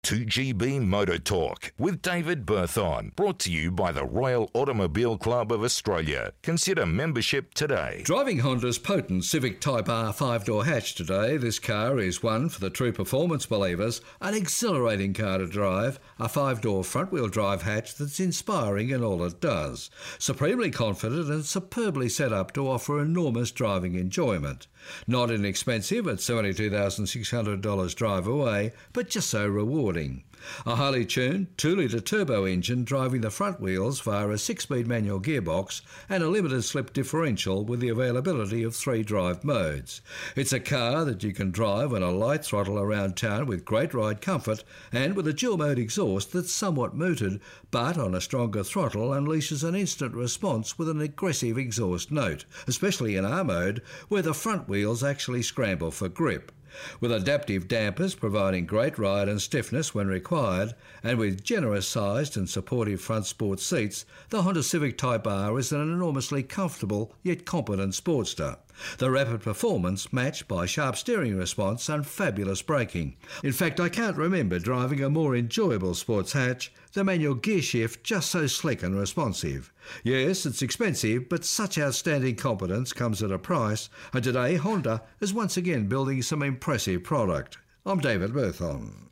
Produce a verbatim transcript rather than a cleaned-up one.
two G B Motor Talk with David Berthon. Brought to you by the Royal Automobile Club of Australia. Consider membership today. Driving Honda's potent Civic Type R five-door hatch today, this car is one for the true performance believers, an exhilarating car to drive, a five-door front-wheel drive hatch that's inspiring in all it does, supremely confident and superbly set up to offer enormous driving enjoyment. Not inexpensive at seventy-two thousand six hundred dollars drive away, but just so rewarding. A highly tuned two litre turbo engine driving the front wheels via a six-speed manual gearbox and a limited slip differential with the availability of three drive modes. It's a car that you can drive on a light throttle around town with great ride comfort and with a dual mode exhaust that's somewhat muted but on a stronger throttle unleashes an instant response with an aggressive exhaust note, especially in R mode where the front wheels actually scramble for grip. With adaptive dampers providing great ride and stiffness when required, and with generous sized and supportive front sport seats, the Honda Civic Type R is an enormously comfortable yet competent sportster. The rapid performance matched by sharp steering response and fabulous braking. In fact, I can't remember driving a more enjoyable sports hatch, the manual gear shift just so slick and responsive. Yes, it's expensive, but such outstanding competence comes at a price, and today Honda is once again building some impressive product. I'm David Berthon.